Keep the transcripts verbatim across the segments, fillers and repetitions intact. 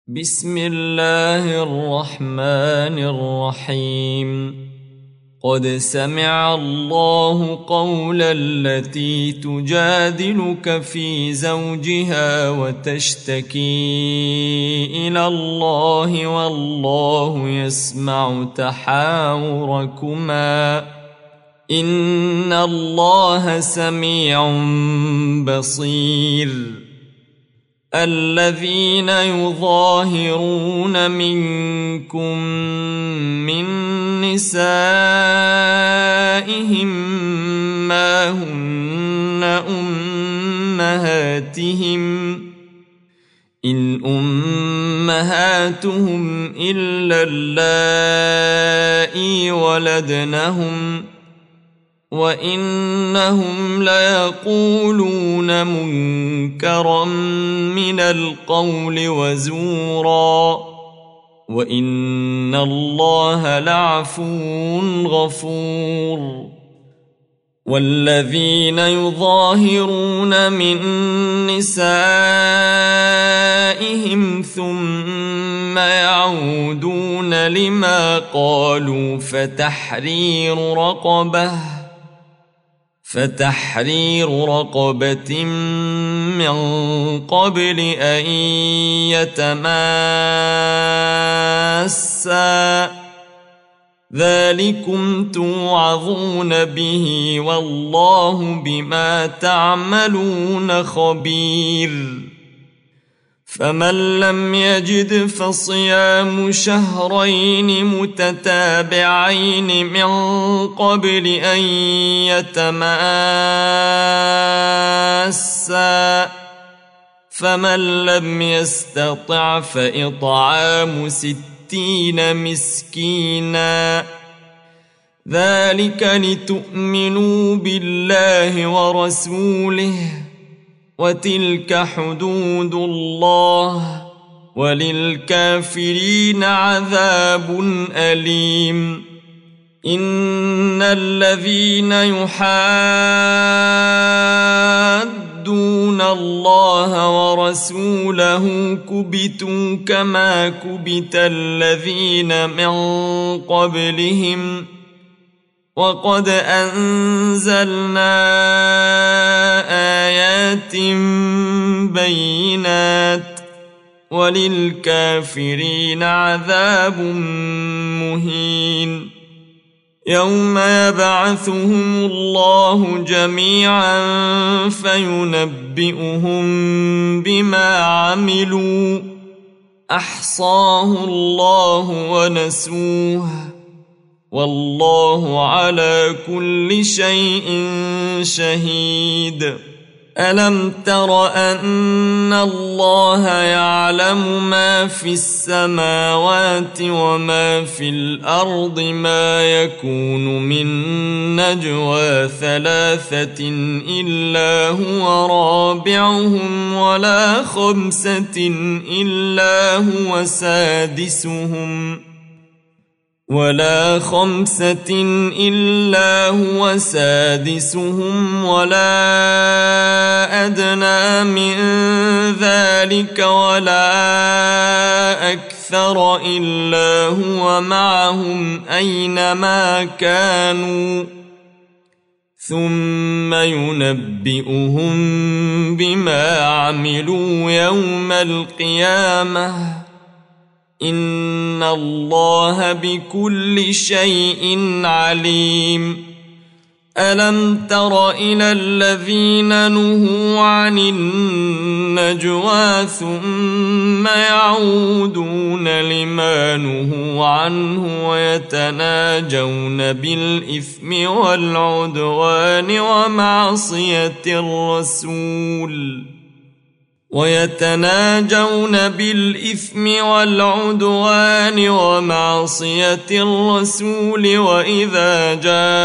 بسم الله الرحمن الرحيم. قد سمع الله قول التي تجادلك في زوجها وتشتكي إلى الله والله يسمع تحاوركما إن الله سميع بصير. الذين يظاهرون منكم من نسائهم ما هن أمهاتهم إن أمهاتهم إلا اللائي ولدنهم وإنهم ليقولون منكرا من القول وزورا وإن الله لعفو غفور. والذين يظاهرون من نسائهم ثم يعودون لما قالوا فتحرير رقبة فتحرير رقبة من قبل أن يتماسا ذلكم توعظون به والله بما تعملون خبير. فمن لم يجد فصيام شهرين متتابعين من قبل أن يتماسا فمن لم يستطع فإطعام ستين مسكينا ذلك لتؤمنوا بالله ورسوله وتلك حدود الله وللكافرين عذاب أليم. إن الذين يحادون الله ورسوله كبتوا كما كبت الذين من قبلهم وقد أنزلنا آيات بينات وللكافرين عذاب مهين. يوم يبعثهم الله جميعا فينبئهم بما عملوا أحصاه الله ونسوه والله على كل شيء شهيد. ألم تر أن الله يعلم ما في السماوات وما في الأرض ما يكون من نجوى ثلاثة إلا هو رابعهم ولا خمسة إلا هو سادسهم ولا خمسة إلا هو سادسهم ولا أدنى من ذلك ولا أكثر إلا هو معهم أينما كانوا ثم ينبئهم بما عملوا يوم القيامة إن الله بكل شيء عليم. ألم تر إلى الذين نهوا عن النجوى ثم يعودون لما نهوا عنه ويتناجون بالإثم والعدوان ومعصية الرسول ويتناجون بالإثم والعدوان ومعصية الرسول وإذا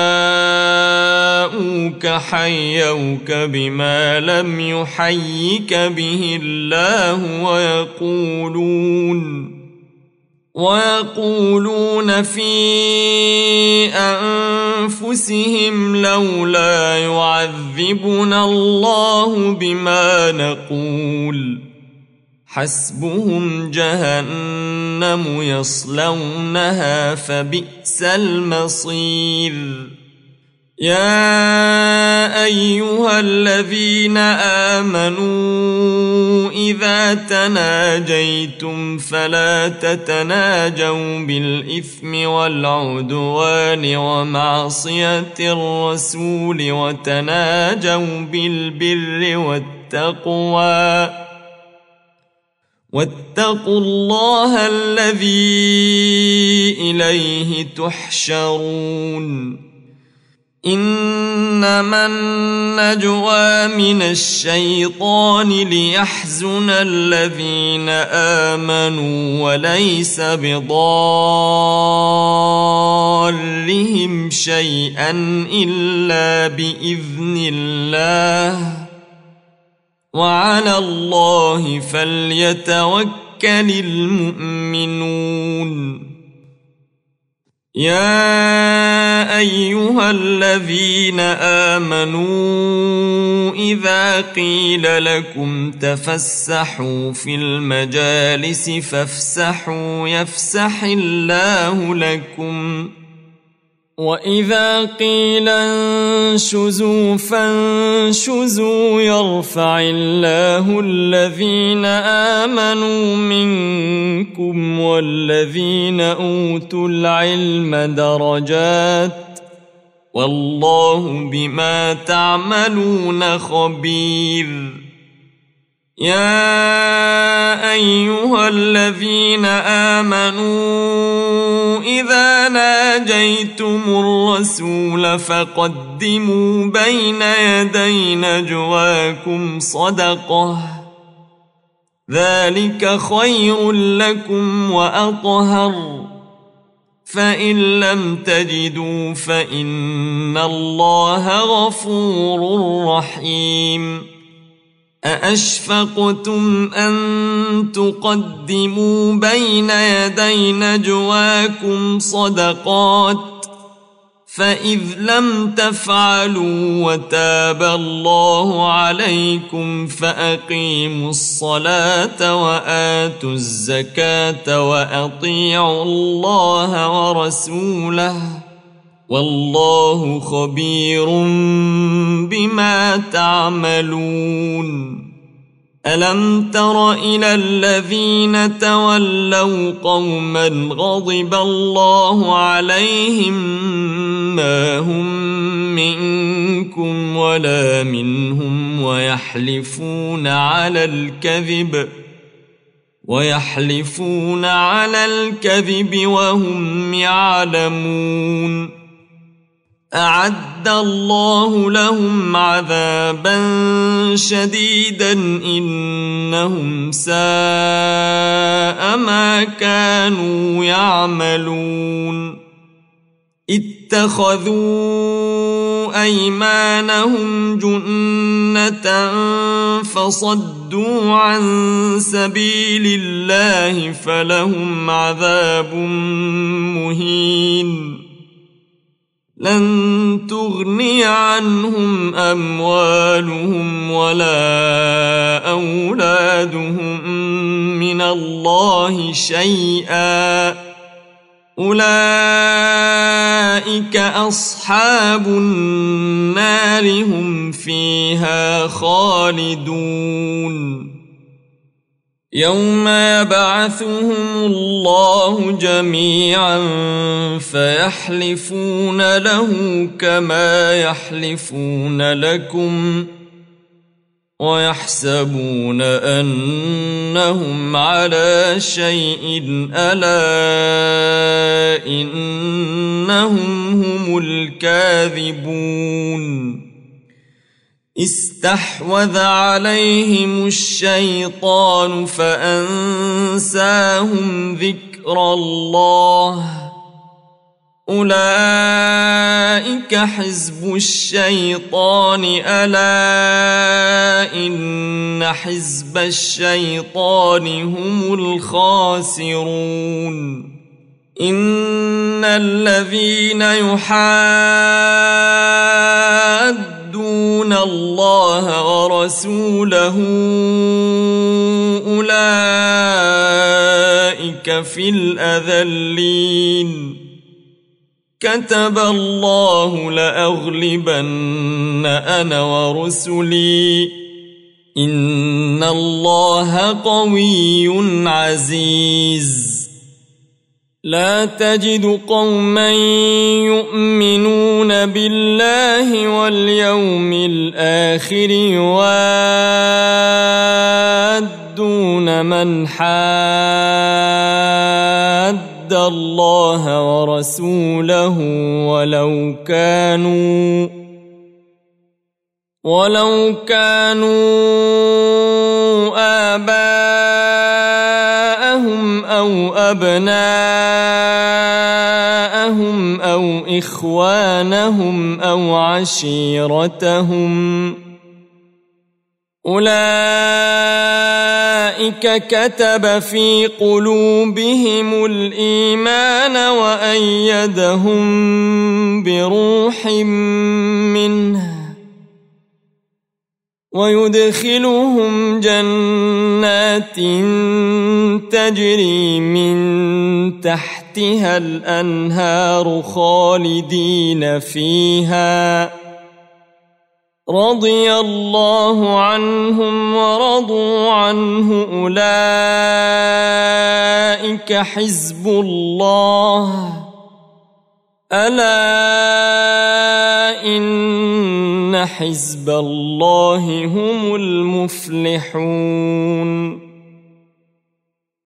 جاءوك حيوك بما لم يحيك به الله ويقولون ويقولون في أنفسهم لولا يعذبنا الله بما نقول حسبهم جهنم يصلونها فبئس المصير يا أيها الذين آمنوا إذا تناجيتم فلا تتناجوا بالإثم والعدوان ومعصية الرسول وتناجوا بالبر والتقوى واتقوا الله الذي إليه تحشرون إنما النجوى من الشيطان ليحزن الذين آمنوا وليس بضارهم شيئا إلا بإذن الله وعلى الله فليتوكل المؤمنون يا أيها الذين آمنوا إذا قيل لكم تفسحوا في المجالس فافسحوا يفسح الله لكم وإذا قيل انشزوا فانشزوا يرفع الله الذين آمنوا منكم والذين أوتوا العلم درجات والله بما تعملون خبير يا أيها الذين آمنوا إذا ناجيتم الرسول فقدموا بين يدي نجواكم صدقة ذلك خير لكم وأطهر فإن لم تجدوا فإن الله غفور رحيم أأشفقتم أن تقدموا بين يدي نجواكم صدقات فإذ لم تفعلوا وتاب الله عليكم فأقيموا الصلاة وآتوا الزكاة وأطيعوا الله ورسوله والله خبير بما تعملون ألم تر إلى الذين تولوا قوما غضب الله عليهم ما هم منكم ولا منهم ويحلفون على الكذب ويحلفون على الكذب وهم يعلمون أعد الله لهم عذابا شديدا إنهم ساء ما كانوا يعملون اتخذوا أيمانهم جنة فصدوا عن سبيل الله فلهم عذاب مهين لن تغني عنهم أموالهم ولا أولادهم من الله شيئا أولئك أصحاب النار هم فيها خالدون يوم يبعثهم الله جميعا فيحلفون له كما يحلفون لكم ويحسبون أنهم على شيء ألا إنهم هم الكاذبون استحوذ عليهم الشيطان فأنساهم ذكر الله أولئك حزب الشيطان ألا إن حزب الشيطان هم الخاسرون إن الذين يحادون يعادون الله ورسوله أولئك في الأذلين كتب الله لأغلبن أنا ورسلي إن الله قوي عزيز لا تجد قوما يؤمنون بالله واليوم الآخر يوادون من حاد الله ورسوله ولو كانوا ولو كانوا آباءهم أو أبناءهم أو إخوانهم أو عشيرتهم أولئك كتب في قلوبهم الإيمان وأيدهم بروح منه ويدخلهم جنات تجري من تحتها الأنهار خالدين فيها رضي الله عنهم ورضوا عنه أولئك حزب الله ألا إن حزب الله هم المفلحون